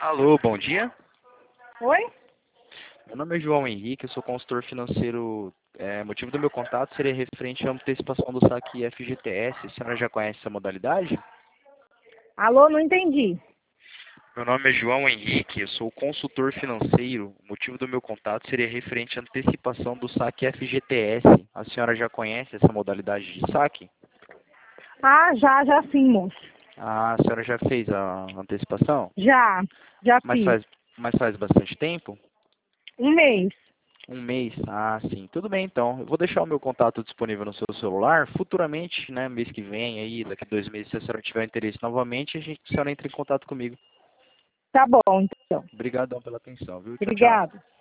Alô, bom dia. Oi? Meu nome é João Henrique, eu sou consultor financeiro. O motivo do meu contato seria referente à antecipação do saque FGTS. A senhora já conhece essa modalidade? Alô, não entendi. Meu nome é João Henrique, eu sou consultor financeiro. O motivo do meu contato seria referente à antecipação do saque FGTS. A senhora já conhece essa modalidade de saque? Ah, já sim, moço. Ah, a senhora já fez a antecipação? Já Mas fiz. faz, mas faz bastante tempo? Um mês. Um mês? Ah, sim. Tudo bem, então. Eu vou deixar o meu contato disponível no seu celular. Futuramente, né, mês que vem, aí, daqui a 2 meses, se a senhora tiver interesse novamente, a senhora entra em contato comigo. Tá bom, então. Obrigadão pela atenção, viu? Tchau, tchau. Obrigado.